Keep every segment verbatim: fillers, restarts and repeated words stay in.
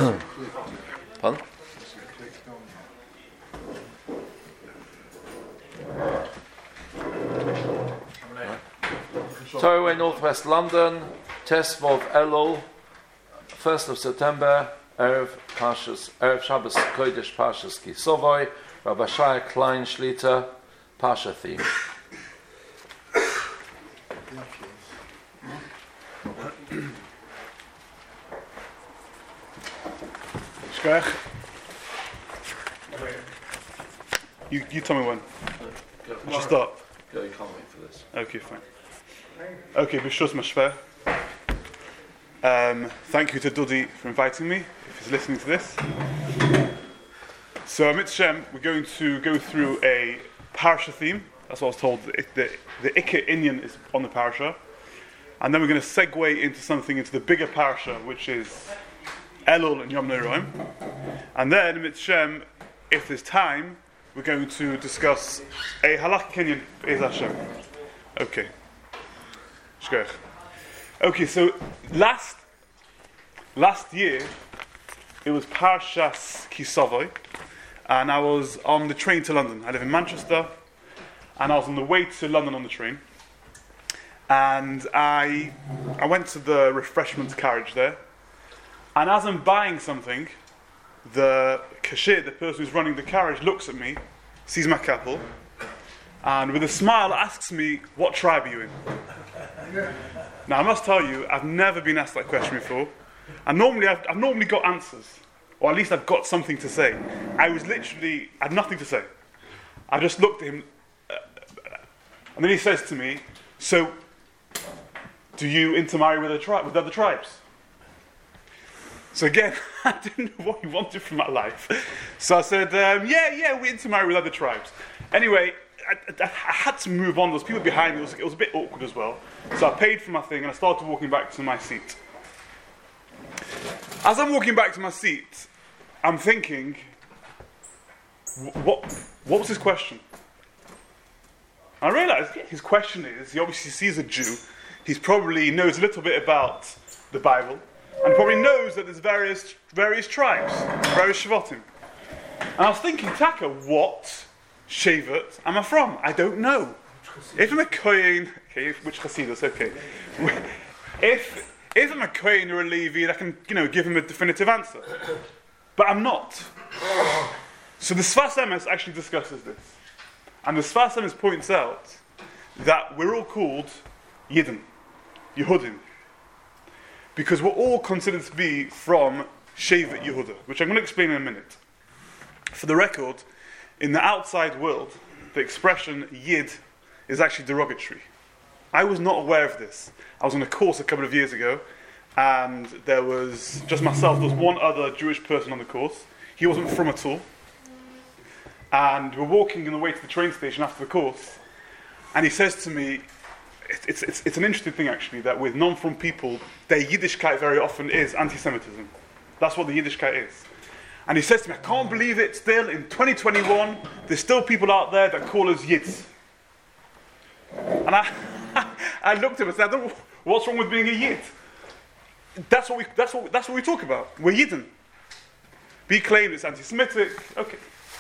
Pardon? Torway, Northwest London, Tesvov Elul, first of September, Erev Parshas, Erev Shabbos Kodesh Parshas Ki Sovoi, Rabbi Shai Klein Shlita, Parsha theme. Shkach. You, you tell me when. Go, Did you start? Go, you can't wait for this. Okay, fine. Okay, B'shus Mashveh. Um, thank you to Dudi for inviting me, if he's listening to this. So, Amit Shem, we're going to go through a Parsha theme. That's what I was told. The, the, the Ikka Inyan is on the Parsha. And then we're going to segue into something, into the bigger Parsha, which is Elul and Yom Noraim. And then, Amit Shem, if there's time, we're going to discuss a Halakha Kinyan, Be'ez Hashem. Okay. Shkoch. Okay, so last last year it was Parshas Ki Sovoi, and I was on the train to London. I live in Manchester, and I was on the way to London on the train. And I I went to the refreshment carriage there, and as I'm buying something, the cashier, the person who's running the carriage, looks at me, sees my couple, and with a smile asks me, "What tribe are you in?" Now I must tell you, I've never been asked that question before, and normally I've, I've normally got answers, or at least I've got something to say. I was literally, I had nothing to say. I just looked at him, uh, and then he says to me, "So, do you intermarry with, a tri- with other tribes?" So again, I didn't know what he wanted from my life. So I said, um, yeah, yeah, we intermarry with other tribes. Anyway, I, I, I had to move on. There was people behind me. It was, it was a bit awkward as well. So I paid for my thing and I started walking back to my seat. As I'm walking back to my seat, I'm thinking, what, what was his question? I realised his question is, he obviously sees a Jew. He probably knows a little bit about the Bible. And probably knows that there's various various tribes, various Shvatim. And I was thinking, Taka, what Shevet am I from? I don't know. If I'm a Kohen, okay, which Hasidus, okay. If if I'm a Kohen or a Levi, I can, you know, give him a definitive answer. But I'm not. So the Sfas Emes actually discusses this. And the Sfas Emes points out that we're all called Yidden, Yehudim. Because we're all considered to be from Shevet Yehuda, which I'm going to explain in a minute. For the record, in the outside world, the expression Yid is actually derogatory. I was not aware of this. I was on a course a couple of years ago, and there was just myself, there was one other Jewish person on the course. He wasn't from at all. And we're walking on the way to the train station after the course, and he says to me, It's, it's, it's an interesting thing actually, that with non-from people, their Yiddishkeit very often is anti-Semitism. That's what the Yiddishkeit is. And he says to me, I can't believe it, still in twenty twenty-one, there's still people out there that call us Yids. And I I looked at him and said, I don't know, what's wrong with being a Yid? That's what we, that's what, that's what we talk about. We're Yidden. Be claimed it's anti-Semitic, okay.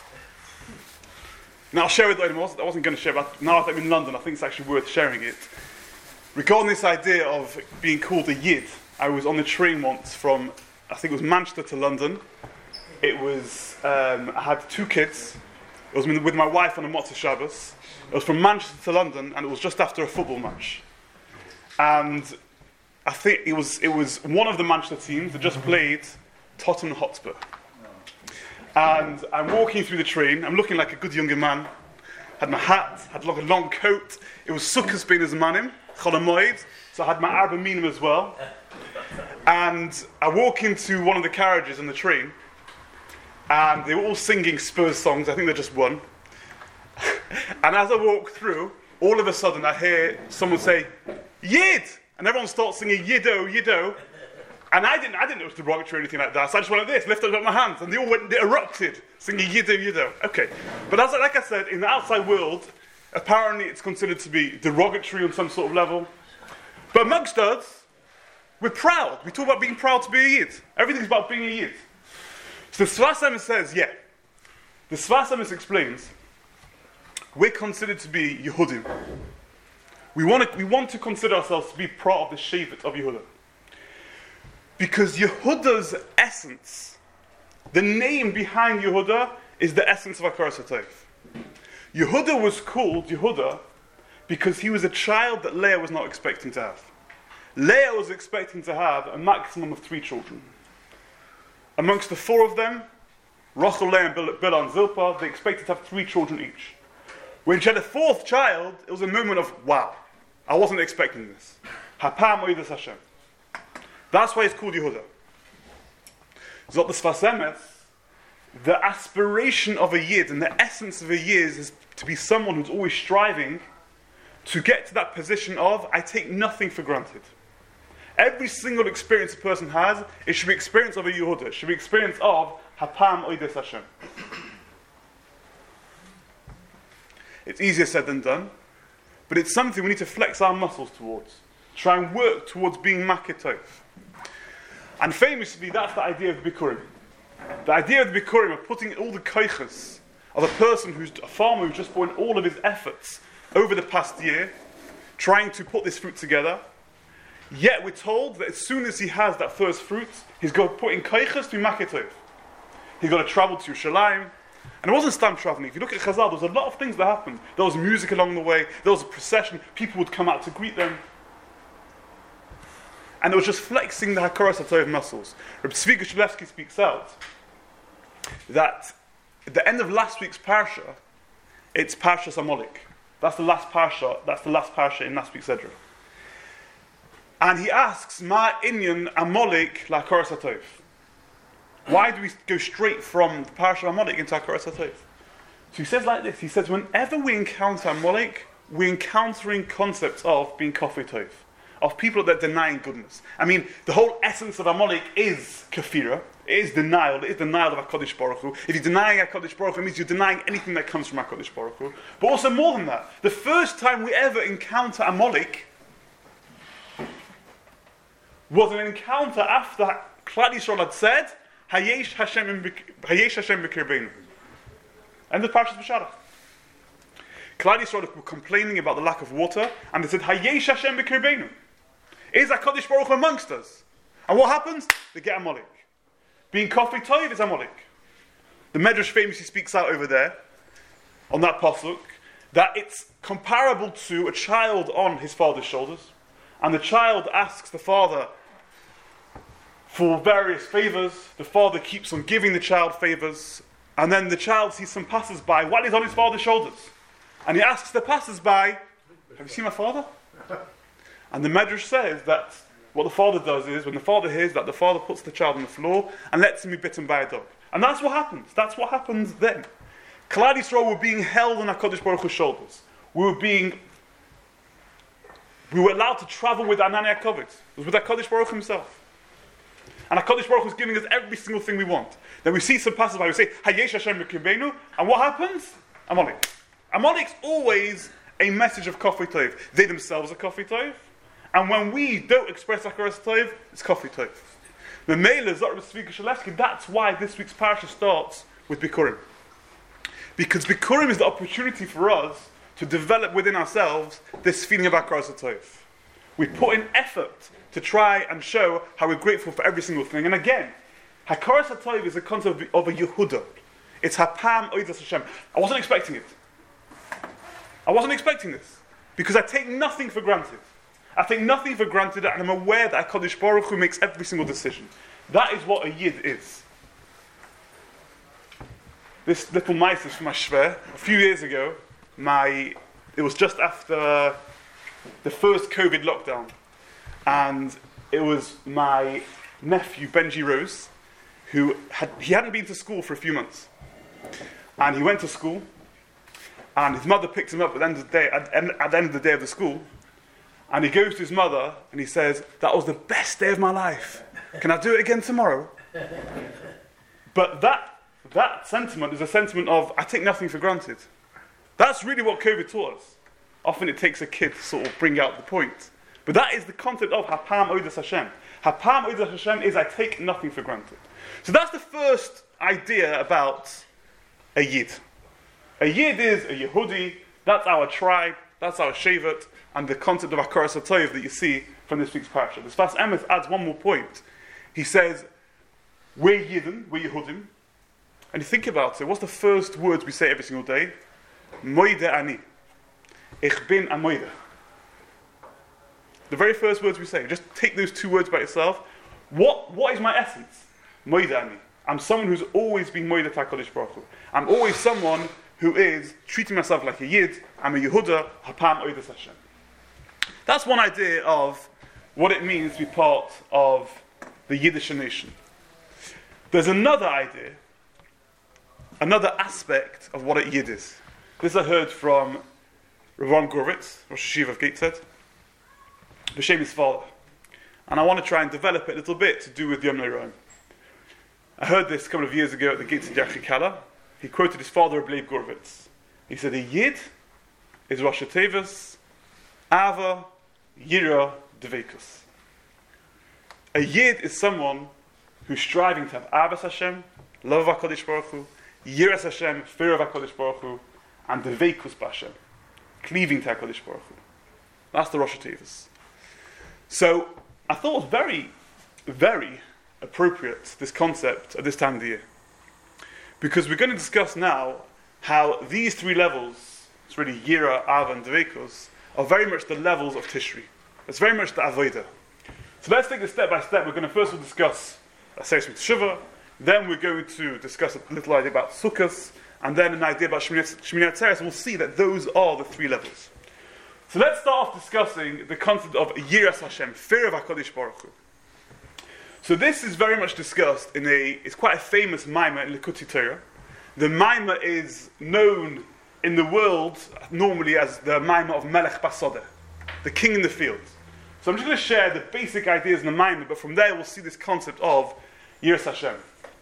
Now I'll share it with anyone. I wasn't going to share it, but now that I'm in London, I think it's actually worth sharing it. Regarding this idea of being called a Yid, I was on the train once from, I think it was Manchester to London. It was, um, I had two kids. It was with my wife on a Motzei Shabbos. It was from Manchester to London, and it was just after a football match. And I think it was it was one of the Manchester teams that just played Tottenham Hotspur. And I'm walking through the train. I'm looking like a good younger man. Had my hat, had like a long coat. It was Sukkot being as manim, Chol HaMoed. So I had my Arba Minim as well. And I walk into one of the carriages on the train, and they were all singing Spurs songs. I think they just won. And as I walk through, all of a sudden I hear someone say, Yid! And everyone starts singing Yiddo, Yiddo. And I didn't I didn't know it was derogatory or anything like that. So I just went like this, lifted up my hands, and they all went, they erupted, singing Yiddo, Yiddo. Okay. But as like I said, in the outside world, apparently it's considered to be derogatory on some sort of level. But amongst us, we're proud. We talk about being proud to be a Yid. Everything's about being a Yid. So the Sfas Emes says, yeah. The Sfas Emes explains, we're considered to be Yehudim. We want to, we want to consider ourselves to be part of the Shevet of Yehuda. Because Yehuda's essence, the name behind Yehuda, is the essence of Hakaras HaTov. Yehuda was called Yehuda because he was a child that Leah was not expecting to have. Leah was expecting to have a maximum of three children. Amongst the four of them, Rachel, Leah, and Bilhah and Zilpah, they expected to have three children each. When she had a fourth child, it was a moment of, wow, I wasn't expecting this. Hapam Oidas Hashem. That's why it's called Yehuda. Zot the Sfas Emes, the aspiration of a Yid and the essence of a Yid is to be someone who's always striving to get to that position of, I take nothing for granted. Every single experience a person has, it should be experience of a Yehuda. It should be experience of Hapam Oidas Hashem. It's easier said than done, but it's something we need to flex our muscles towards. Try and work towards being Maketov. And famously, that's the idea of Bikurim. The idea of the Bikurim, of putting all the koiches of a person who's a farmer who's just put in all of his efforts over the past year, trying to put this fruit together. Yet we're told that as soon as he has that first fruit, he's got to put in koiches to be Maketov. He's got to travel to Yerushalayim. And it wasn't stam traveling. If you look at Chazal, there was a lot of things that happened. There was music along the way. There was a procession. People would come out to greet them. And it was just flexing the Hakaras HaTov muscles. Rabbi Tzvi Gishulevsky speaks out that at the end of last week's parsha, it's Parshas Amalek. That's the last parsha. That's the last parsha in last week's Zedra. And he asks, Ma inyan Amalek la Hakaras HaTov. Why do we go straight from the parsha Amalek into Hakaras HaTov? So he says like this. He says, whenever we encounter Amalek, we're encountering concepts of being Kafir Tov, of people that are denying goodness. I mean, the whole essence of Amalek is kafira. It is denial. It is denial of HaKadosh Baruch Hu. If you're denying HaKadosh Baruch Hu, it means you're denying anything that comes from HaKadosh Baruch Hu. But also more than that, the first time we ever encounter Amalek was an encounter after Klal Yisrael had said, Hayesh Hashem b'kirbeinu. And the Parshas B'Sharach. Klal Yisrael were complaining about the lack of water, and they said, Hayesh Hashem b'kirbeinu. Is HaKadosh Baruch Hu amongst us? And what happens? They get Amalek. Being Kafir Tov is Amalek. The Medrash famously speaks out over there, on that pasuk, that it's comparable to a child on his father's shoulders, and the child asks the father for various favors. The father keeps on giving the child favors, and then the child sees some passers-by while he's on his father's shoulders, and he asks the passers-by, have you seen my father? And the Medrash says that what the father does is, when the father hears that, the father puts the child on the floor and lets him be bitten by a dog. And that's what happens. That's what happens then. Klal Yisrael were being held on HaKadosh Baruch Hu's shoulders. We were being, we were allowed to travel with Anani HaKavod. It was with HaKadosh Baruch Hu himself. And HaKadosh Baruch Hu is giving us every single thing we want. Then we see some passers by, we say, Hayesh Hashem b'kirbeinu, and what happens? Amalek. Amalek's always a message of Kafir Tov. They themselves are Kafir Tov. And when we don't express Hakaras HaTov, it's Kafir Tov. The Mele Zot Tzvi Gishulevsky, that's why this week's parsha starts with Bikurim. Because Bikurim is the opportunity for us to develop within ourselves this feeling of Hakaras HaTov. We put in effort to try and show how we're grateful for every single thing. And again, Hakaras HaTov is a concept of a Yehuda. It's Hapam Oidas Hashem. I wasn't expecting it. I wasn't expecting this. Because I take nothing for granted. I take nothing for granted, and I'm aware that HaKadosh Baruch Hu makes every single decision. That is what a Yid is. This little mice is from my shver. A few years ago, my it was just after the first COVID lockdown, and it was my nephew Benji Rose, who had he hadn't been to school for a few months, and he went to school, and his mother picked him up at the end of the day. At, at the end of the day of the school. And he goes to his mother and he says, that was the best day of my life. Can I do it again tomorrow? But that that sentiment is a sentiment of, I take nothing for granted. That's really what COVID taught us. Often it takes a kid to sort of bring out the point. But that is the concept of Hapam Oidas Hashem. Hapam Oidas Hashem is, I take nothing for granted. So that's the first idea about a Yid. A Yid is a Yehudi, that's our tribe, that's our Shevet, and the concept of Hakaras HaTov that you see from this week's parasha. The Sfas Emes adds one more point. He says, we're Yidden, we're Yehudim, and you think about it, what's the first words we say every single day? Moide ani. Ich bin a moide. The very first words we say. Just take those two words by itself. What, what is my essence? Moide ani. I'm someone who's always been moide HaKadosh Baruch Hu. I'm always someone who is treating myself like a Yid. I'm a Yehuda, hapam oides Hashem. That's one idea of what it means to be part of the Yiddish nation. There's another idea, another aspect of what a Yid is. This I heard from Ron Gurvitz, Rosh Hashiva of Gateshead, B'Shem his father. And I want to try and develop it a little bit to do with Yom Noraim. I heard this a couple of years ago at the Gateshead Yachikala. He quoted his father, Ablev Gurvitz. He said, a Yid is Rosh Tevas, Ava, Yira, Dveikus. A Yid is someone who's striving to have Avas Hashem, love of HaKadosh Baruch Hu, Yiras Hashem, fear of HaKadosh Baruch Hu, and Dveikus B'Hashem, cleaving to HaKadosh Baruch Hu. That's the Rosh Tevas. So, I thought it was very, very appropriate, this concept at this time of the year. Because we're going to discuss now how these three levels, it's really Yira, Ava, and Dveikus, are very much the levels of Tishri. It's very much the Avodah. So let's take this step by step. We're going to first of all discuss Aseret Shiva, then we're going to discuss a little idea about Sukkos, and then an idea about Shemini Atzeres, and we'll see that those are the three levels. So let's start off discussing the concept of Yiras Hashem, fear of HaKadosh Baruch Hu. So this is very much discussed in a, it's quite a famous Maimah in Likutei Torah. The Maimah is known in the world normally as the Maimah of Melech Basodeh, the king in the field. So I'm just going to share the basic ideas in the Maimah, but from there we'll see this concept of Yiras Hashem.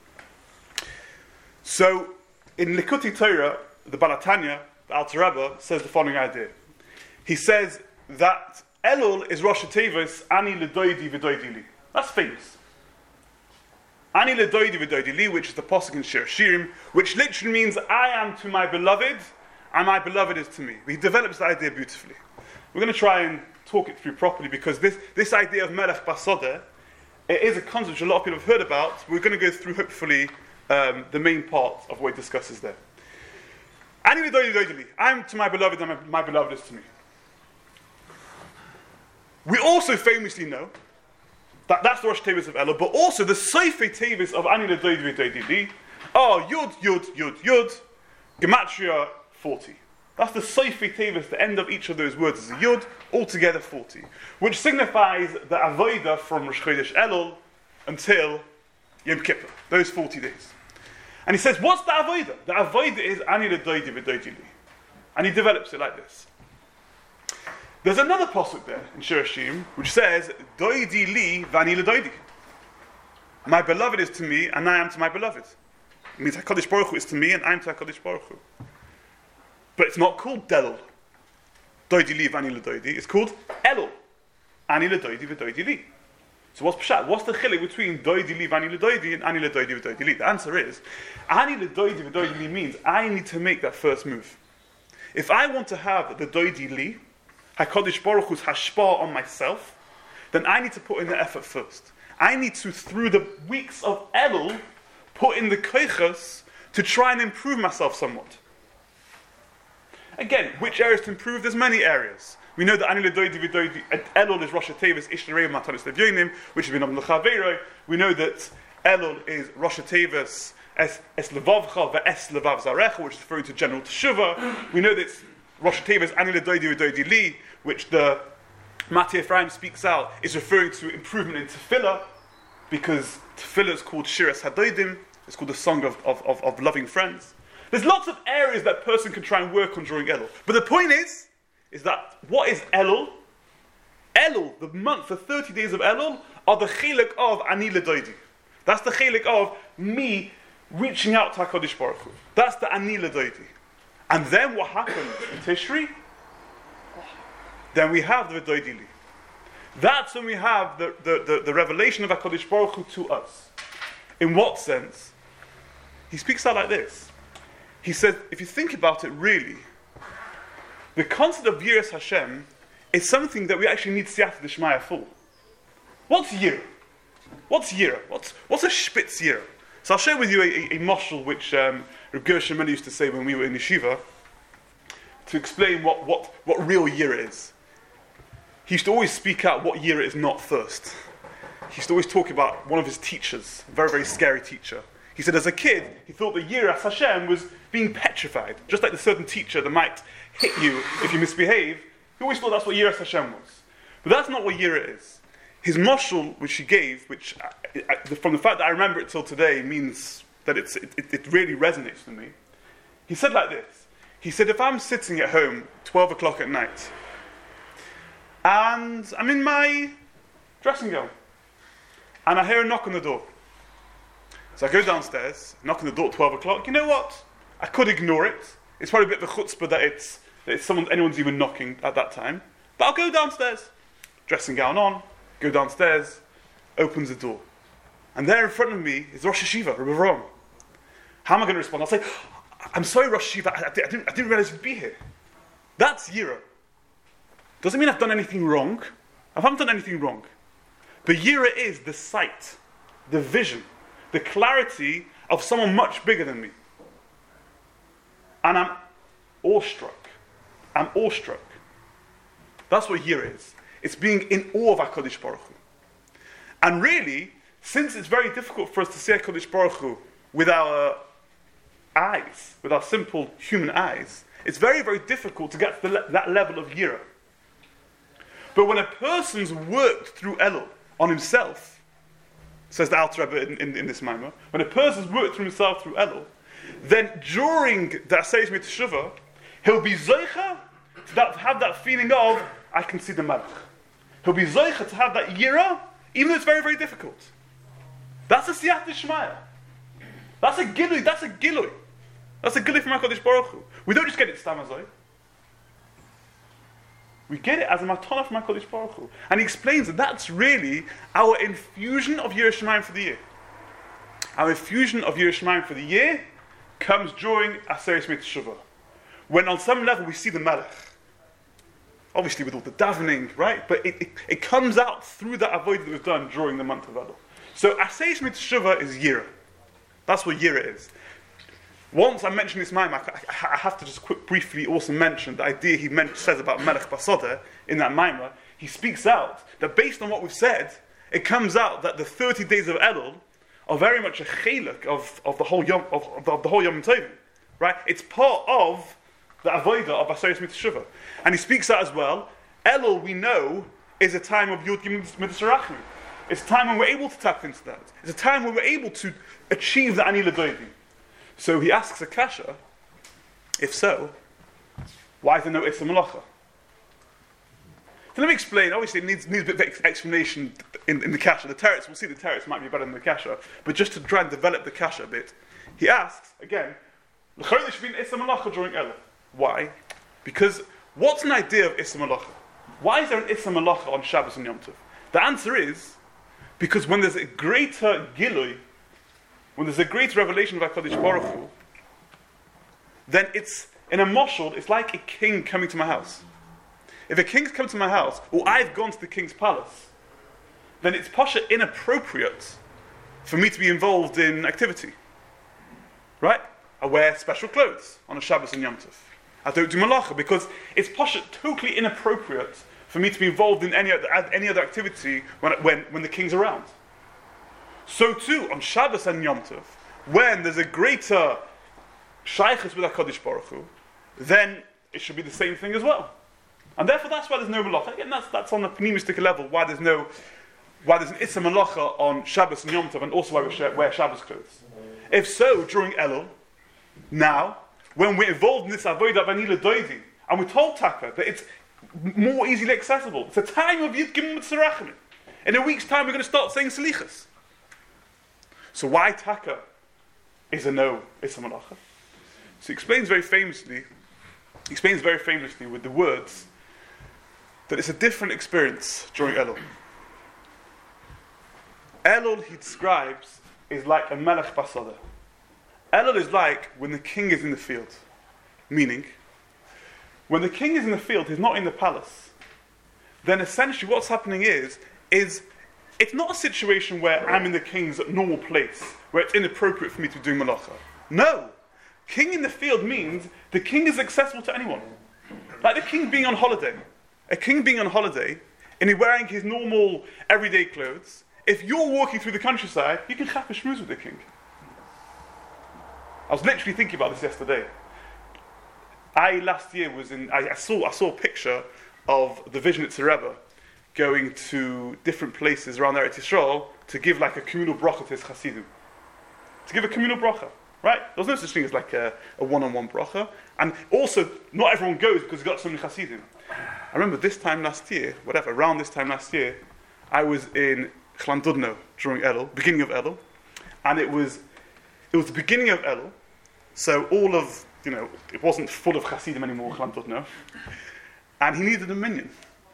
So in Likutei Torah, the Baal HaTanya, the Alter Rebbe, says the following idea. He says that Elul is Rosh Tevas, Ani L'Doidi V'Doidi Li. That's famous. Ani L'Doidi V'Doidi Li, which is the Pasuk in Shir Shirim, which literally means I am to my beloved, and my beloved is to me. He develops the idea beautifully. We're going to try and talk it through properly, because this, this idea of Melech Basodeh, it is a concept which a lot of people have heard about. We're going to go through, hopefully, um, the main part of what he discusses there. Ani L'Doidi V'Doidi Li. I am to my beloved, and my, my beloved is to me. We also famously know that that's the Rosh Tevis of Elul, but also the Seifei Tevis of Ani L'Doidi V'Doidi Li are Yud, Yud, Yud, Yud, Gematria forty. That's the Seifei Tevis, the end of each of those words is a Yud, altogether forty, which signifies the Avodah from Rosh Chodesh Elul until Yom Kippur, those forty days. And he says, what's the Avodah? The Avodah is Ani L'Doidi V'Doidi Li. And he develops it like this. There's another pasuk there in Shir Hashim which says, Doidi li v'ani l'doidi. My beloved is to me, and I am to my beloved. It means HaKadosh Baruch Hu is to me, and I am to HaKadosh Baruch Hu. But it's not called Delul. Doidi li v'ani l'doidi. It's called Elul. Ani l'doidi v'doidi li. So what's Pshat? What's the chilek between Doidi li v'ani l'doidi and Ani l'doidi v'doidi li? The answer is, Ani l'doidi v'doidi li means I need to make that first move. If I want to have the Doidi li, HaKadosh Baruch Hu's hashpah on myself, then I need to put in the effort first. I need to, through the weeks of Elul, put in the koichas to try and improve myself somewhat. Again, which areas to improve? There's many areas. We know that Ani L'Doidi V'Doidi Elul is Rosh Tevis Ishtarei Matanis Levyonim, which has been on the Chaveiro. We know that Elul is Rosh Tevis Es Levavcha Ve'es Levav Zarecha, which is referring to general Teshuvah. We know that it's Rosh Tevis Ani L'Doidi V'Doidi Li, which the Mati Ephraim speaks out, is referring to improvement in Tefillah, because Tefillah is called Shiras Hadodim, it's called the song of, of, of, of loving friends. There's lots of areas that person can try and work on during Elul. But the point is, is that what is Elul? Elul, the month, the thirty days of Elul, are the chilek of Ani L'Doidi. That's the chilek of me reaching out to HaKadosh Baruch Hu. That's the Ani L'Doidi. And then what happens in Tishri? Then we have the V'doidi li. That's when we have the, the, the, the revelation of HaKadosh Baruch Hu to us. In what sense? he speaks out like this. He says, if you think about it really, the concept of Yiras Hashem is something that we actually need Siyata D'Shmaya for. What's Yira? What's Yira? What's, what's a Spitz Yira? So I'll share with you a, a, a mashal which um, Reb Gershom Mendel used to say when we were in yeshiva to explain what, what, what real Yira is. He used to always speak out what Yira is not first. He used to always talk about one of his teachers, a very, very scary teacher. He said as a kid, he thought that Yiras Hashem was being petrified. Just like the certain teacher that might hit you if you misbehave, he always thought that's what Yiras Hashem was. But that's not what Yira is. His mashal, which he gave, which I, I, from the fact that I remember it till today, means that it's, it, it really resonates with me. He said like this. He said, if I'm sitting at home, twelve o'clock at night, and I'm in my dressing gown, and I hear a knock on the door. So I go downstairs, knock on the door at twelve o'clock. You know what? I could ignore it. It's probably a bit of a chutzpah that it's, that it's someone, anyone's even knocking at that time. But I'll go downstairs. Dressing gown on, go downstairs, opens the door. And there in front of me is Rosh Hashiva, Rebbe Rom. How am I going to respond? I'll say, I'm sorry, Rosh Hashiva, I, I, didn't, I didn't realize you'd be here. That's Yira. Doesn't mean I've done anything wrong. I haven't done anything wrong. But Yira is the sight, the vision, the clarity of someone much bigger than me. And I'm awestruck. I'm awestruck. That's what Yira is. It's being in awe of HaKadosh Baruch Hu. And really, since it's very difficult for us to see HaKadosh Baruch Hu with our eyes, with our simple human eyes, it's very, very difficult to get to the le- that level of Yira. But when a person's worked through Elul on himself, says the Alter Rebbe in, in, in this Maimah, when a person's worked through himself through Elul, then during the Asayis Mitzvah, he'll be Zoicha to that, have that feeling of, I can see the Malach. He'll be Zoicha to have that Yira, even though it's very, very difficult. That's a Siyata D'Shmaya. That's a Gilui, that's a Gilui. That's a Gilui from HaKadosh Baruch Hu. We don't just get it Stam Azoi. We get it as a matana from HaKadosh Baruch Hu. And he explains that that's really our infusion of Yiras Shamayim for the year. Our infusion of Yiras Shamayim for the year comes during Aseret Mitzvah, when on some level we see the Melech. Obviously with all the davening, right? But it, it, it comes out through that avodah that was done during the month of Elul. So Aseret Mitzvah is Yira. That's what Yira is. Once I mentioned this Maimah, I, I have to just quick, briefly also mention the idea he meant, says about Melech Basodeh in that Maimah. He speaks out that based on what we've said, it comes out that the thirty days of Elul are very much a chelek of, of the whole Yom of, of, of the whole Yom Tovim, right? It's part of the avodah of Aseret Mitzvah, and he speaks out as well. Elul, we know, is a time of Yud Gimel Mitzvah. It's a time when we're able to tap into that. It's a time when we're able to achieve the Ani L'Doidim. So he asks a kasha, if so, why is there no Issa Malacha? So let me explain. Obviously, it needs, needs a bit of explanation in, in the kasha. The teretz, we'll see the teretz might be better than the kasha, but just to try and develop the kasha a bit, he asks, again, L'chayr there should be an Issa Malacha during Elul. Why? Because what's an idea of Issa Malacha? Why is there an Issa Malacha on Shabbos and Yom Tov? The answer is, because when there's a greater Gilui, when there's a great revelation of HaKadosh Baruch Hu, then it's, in a moshel, it's like a king coming to my house. If a king's come to my house, or I've gone to the king's palace, then it's pasha inappropriate for me to be involved in activity. Right? I wear special clothes on a Shabbos and Yom Tov. I don't do malacha because it's pasha totally inappropriate for me to be involved in any other, any other activity when, when, when the king's around. So too, on Shabbos and Yom Tov, when there's a greater shaykhus with HaKadosh Baruch Hu, then it should be the same thing as well. And therefore that's why there's no malacha. Again, that's, that's on a pneumistic level, why there's no, why there's an Issa Malacha on Shabbos and Yom Tov, and also why we wear Shabbos clothes. If so, during Elul, now, when we're involved in this avodah of Ani L'Doidim, and we're told Taka that it's more easily accessible, it's a time of Yud Gimel Mitzvah. In a week's time we're going to start saying Selichas. So why Taka is a no Issa Malacha? So he explains very famously, he explains very famously with the words that it's a different experience during Elul. Elul, he describes, is like a Melech Basodeh. Elul is like when the king is in the field. Meaning, when the king is in the field, he's not in the palace. Then essentially what's happening is, is it's not a situation where I'm in the king's normal place, where it's inappropriate for me to do malacha. No. King in the field means the king is accessible to anyone. Like the king being on holiday. A king being on holiday, and he's wearing his normal, everyday clothes. If you're walking through the countryside, you can chap a shmooze with the king. I was literally thinking about this yesterday. I, last year, was in, I, I saw I saw a picture of the Vizhnitzer Rebbe going to different places around Eretz Yisrael to give like a communal bracha to his Hasidim. To give a communal bracha, right? There's no such thing as like a, a one-on-one bracha. And also, not everyone goes because he's got so many Hasidim. I remember this time last year, whatever, around this time last year, I was in Llandudno during Elul, beginning of Elul, and it was it was the beginning of Elul, so all of, you know, it wasn't full of Hasidim anymore, Llandudno, and he needed a minyan.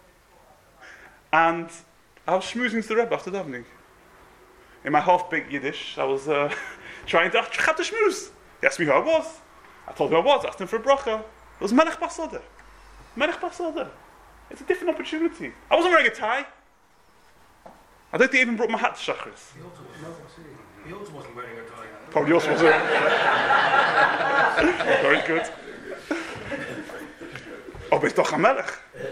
And I was schmoozing to the Rebbe after davening. In my half-baked Yiddish, I was uh, trying to have the schmooze. He asked me who I was. I told him who I was, I asked him for a bracha. It was Melech Basodeh. Melech Basodeh. It's a different opportunity. I wasn't wearing a tie. I don't think I even brought my hat to Shachris. He also, he also wasn't wearing a tie. Probably also wasn't. Very good. Oh, but it's doch HaMelech.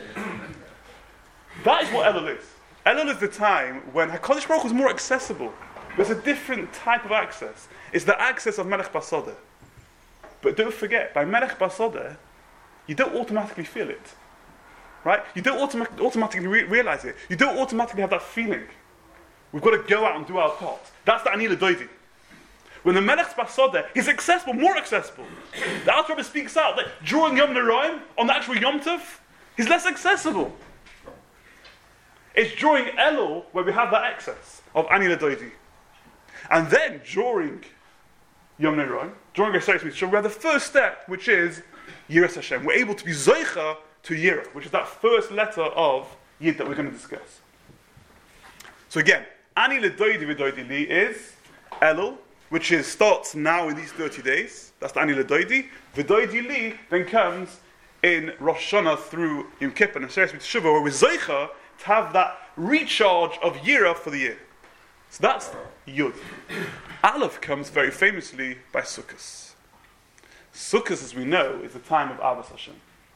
That is what Elul is. Elul is the time when HaKadosh Baruch Hu is more accessible. There's a different type of access. It's the access of Melech Basodeh. But don't forget, by Melech Basodeh, you don't automatically feel it. Right? You don't automa- automatically re- realize it. You don't automatically have that feeling. We've got to go out and do our part. That's the Ani L'Doidi. When the Melech Basodeh is accessible, more accessible. The Alter Rebbe speaks out that during Yom Naraim, on the actual Yom Tov, he's less accessible. It's during Elul where we have that excess of Ani L'Doidi. And then during Yom Naraim, during Aseret Mitzvah, we have the first step, which is Yiras Hashem. We're able to be Zoicha to Yirah, which is that first letter of Yid that we're going to discuss. So again, Ani L'Doidi V'Doidi Li is Elul, which is starts now in these thirty days. That's the Ani L'Doidi. V'Doidi Li then comes in Rosh Hashanah through Yom Kippur and Aseret Mitzvah, where we're Zoicha to have that recharge of Yirah for the year. So that's Yud. Aleph comes very famously by Sukkot. Sukkot, as we know, is the time of Avos Hashem.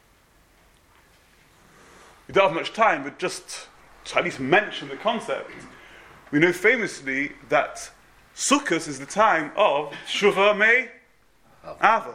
We don't have much time, but just to at least mention the concept, we know famously that Sukkot is the time of Shuvah Mei Ava.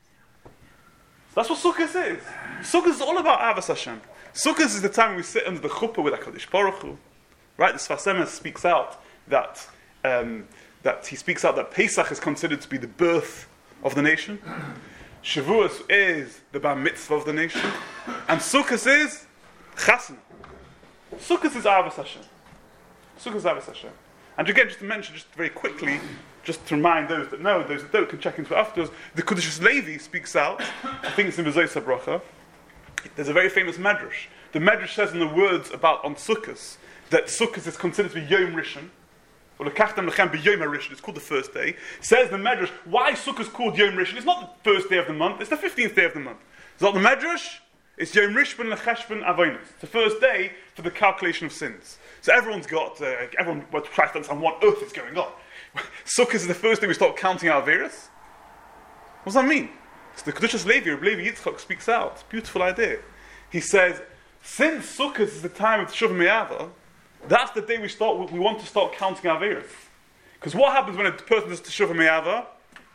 That's what Sukkot is. Sukkot is all about Avos Hashem. Sukkot is the time we sit under the chuppah with HaKadosh Baruch Hu. Right? The Sfas Emes speaks out that um, that he speaks out that Pesach is considered to be the birth of the nation. Shavuos is the bar mitzvah of the nation, and Sukkot is Chasna. Sukkot is Avos Hashem. Sukkot is Avos Hashem. And again, just to mention, just very quickly, just to remind those that know, those that don't can check into it afterwards. The Kodesh Levi speaks out. I think it's in V'Zoysa Bracha. There's a very famous medrash. The medrash says in the words about on Sukkot that Sukkot is considered to be Yom Rishon. Or Lekachtem Lechem B'Yom HaRishon. It's called the first day. Says the medrash, why Sukkot is called Yom Rishon? It's not the first day of the month. It's the fifteenth day of the month. It's not the medrash. It's Yom Rishon Lecheshvan Avonos. It's the first day for the calculation of sins. So everyone's got, uh, everyone well, tries to understand what on earth is going on. Sukkot is the first day we start counting our Averos. What does that mean? So the Kedushas Levi, Reb Levi Yitzchak speaks out. Beautiful idea. He says, since Sukkot is the time of Shuvah Me'ava, that's the day we start. We want to start counting our Averos. Because what happens when a person does Shuvah Me'ava?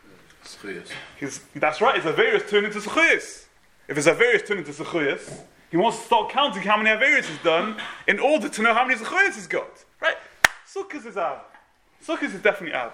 His, that's right, his Averos turn into Zechuyos. If his Averos turn into Zechuyos, he wants to start counting how many Averos he's done in order to know how many Zechuyos he's got. Right? Sukkot is Av. Sukkot is definitely Av.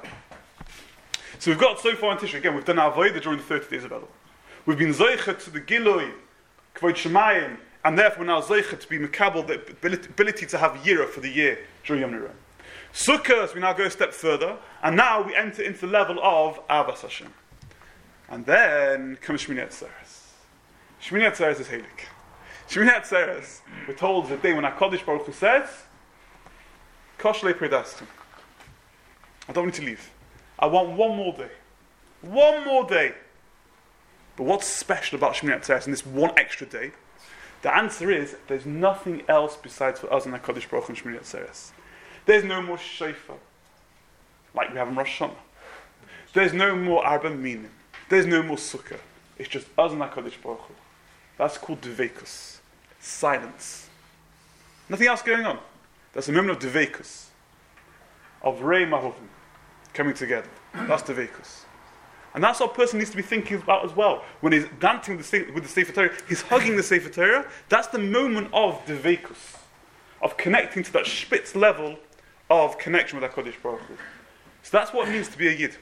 So we've got so far in Tishrei. Again, we've done our Avodah during the thirty days of Elul. We've been Zoichet to the Giloi, Kvod Shemayim, and therefore now Zoichet to be Mekabel, the ability to have Yirah for the year during Yom Nirah. Sukkot, we now go a step further, and now we enter into the level of Avos Hashem. And then comes Shmini Atzeres. Shmini Atzeres is Heilig. Shmini Atzeres, we're told, is the day when HaKadosh Baruch Hu says, Koshlei Predaschem. I don't need to leave. I want one more day. One more day. But what's special about Shmini Atzeres and this one extra day? The answer is, there's nothing else besides for us and HaKadosh Baruch Hu and Shmini Atzeres. There's no more shofar, like we have in Rosh Hashanah. There's no more Arba Minim. There's no more Sukkah. It's just us and HaKadosh Baruch Hu. That's called Dveikus. Silence. Nothing else going on. That's a moment of Dveikus. Of Rei Mahovim. Coming together. That's Dveikus. And that's what a person needs to be thinking about as well. When he's dancing with the, with the Sefer Torah, he's hugging the Sefer Torah. That's the moment of Dveikus. Of connecting to that spitz level of connection with HaKadosh Baruch Hu. So that's what it means to be a Yid.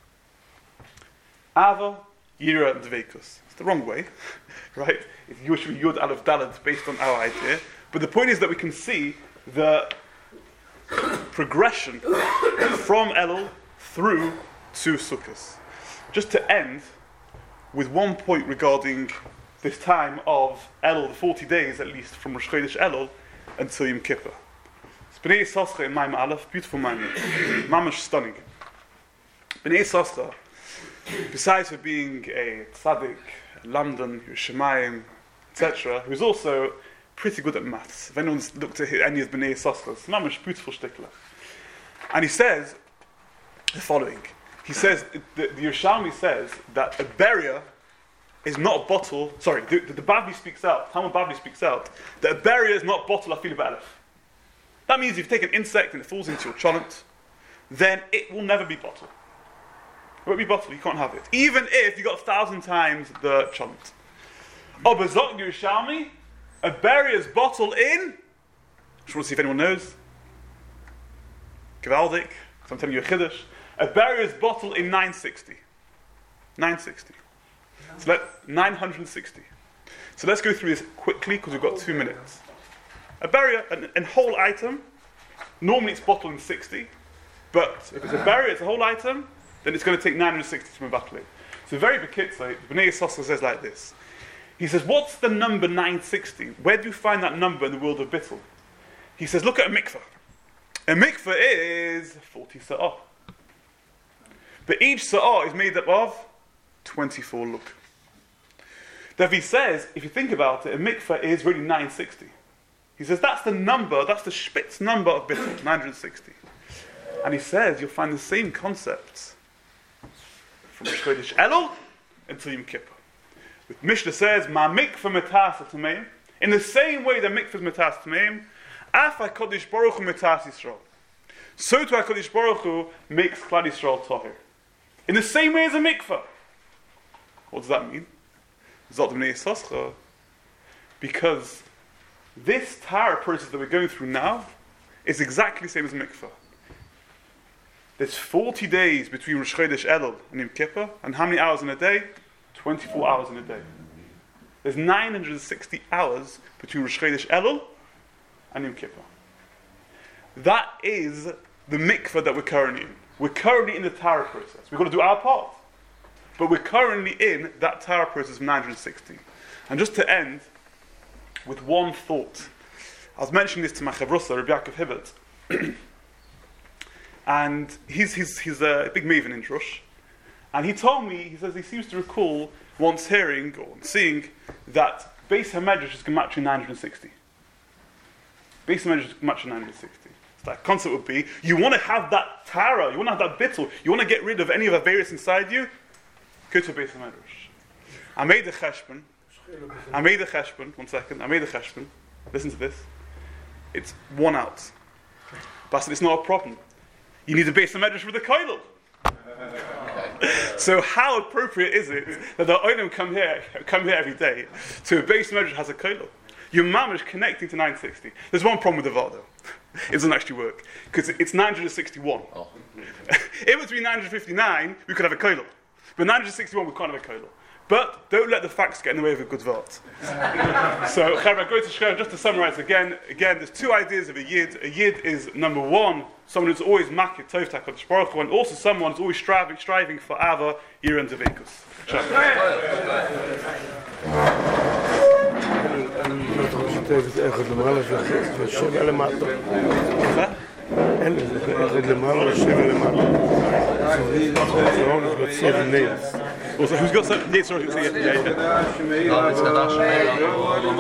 Ava, Yira, and Dveikus. It's the wrong way, right? It's usually Yud Aleph Dalet based on our idea. But the point is that we can see the progression from Elul through to Sukkot. Just to end with one point regarding this time of Elul, the forty days at least, from Rosh Chodesh Elul until Yom Kippur. It's Bnei Yissaschar in Maim Aleph, beautiful Maim, mamash stunning. Bnei Yissaschar, besides for being a tzaddik, London, Yerushalayim, et cetera, he was also pretty good at maths. If anyone's looked at any of Bnei Yissaschar, it's mamash beautiful shtikler. And he says the following. He says, the, the Yerushalmi says that a beria is not a bottle, sorry, the, the, the Bavli speaks out, Talmud Bavli speaks out, that a beria is not a bottle afilu ba'alef. That means if you take an insect and it falls into your cholent, then it will never be bottled. It won't be bottled, you can't have it. Even if you got a thousand times the cholent. Oh, but Zok Yerushalmi, a beria is bottled in, just want to see if anyone knows. Gewaldik, so I'm telling you a chiddush. A beria is bottled in nine sixty. nine sixty. So let nine hundred sixty. So let's go through this quickly because we've got two minutes. A beria, an, an whole item, normally it's bottled in sixty, but if it's a beria, it's a whole item, then it's going to take nine hundred sixty to bottle it. So very bekitzer, Bnei Yissaschar says like this. He says, what's the number nine sixty? Where do you find that number in the world of bittul? He says, look at a mikveh. A mikveh is forty sa'ah. But each sa'ah is made up of twenty-four luk. Therefore he says, if you think about it, a mikveh is really nine sixty. He says that's the number, that's the spitz number of bittul, nine hundred sixty. And he says you'll find the same concepts from Rosh Chodesh Elul until Yom Kippur. With Mishnah says, Ma mikveh metas tameim. In the same way that mikveh is metas tameim, af HaKadosh Baruch Hu metas Yisrael. So to HaKadosh Baruch Hu makes Klal Yisrael tahir. In the same way as a mikveh. What does that mean? Zot Bnei Yissaschar. Because this Tara process that we're going through now is exactly the same as a mikveh. There's forty days between Rosh Chodesh Elul and Yom Kippur, and how many hours in a day? twenty-four hours in a day. There's nine hundred sixty hours between Rosh Chodesh Elul and Yom Kippur. That is the mikveh that we're currently in. We're currently in the Tara process. We've got to do our part. But we're currently in that Tara process of nine hundred sixty. And just to end with one thought. I was mentioning this to my chavrusa, Rabbi Yaakov Hibbert. And he's, he's, he's a big maven in Drush. And he told me, he says he seems to recall once hearing or seeing that Beis HaMedrash is Gematria nine hundred sixty. Beis HaMedrash is Gematria nine hundred sixty. So that concept would be, you want to have that Tara, you want to have that bittul, you want to get rid of any of the various inside you, go to Beis HaMedrash. I made the cheshbon, I made the cheshbon, one second, I made the cheshbon, listen to this, it's one out. But I said, it's not a problem. You need a Beis HaMedrash with a koilel. So how appropriate is it that the oilim come here, come here every day to a Beis HaMedrash has a koilel? Your mom is connecting to nine sixty. There's one problem with the var though. It doesn't actually work. Because it's nine hundred sixty-one. Oh. If it was to be nine hundred fifty-nine, we could have a koilel. But nine hundred sixty-one, we can't have a koilel. But don't let the facts get in the way of a good vart. So, Chavra, go to Shkar, just to summarize again, again, there's two ideas of a Yid. A Yid is, number one, someone who's always makir tov HaKadosh Baruch Hu, and also someone who's always striving, striving for Ava, Yira, and Dveikus. אני לא חושב שזה איך זה נראה לך, זה שומע למטה. seven names. Also, who's got seven? Yeah, sorry, yeah, yeah. David's got Asher Meir.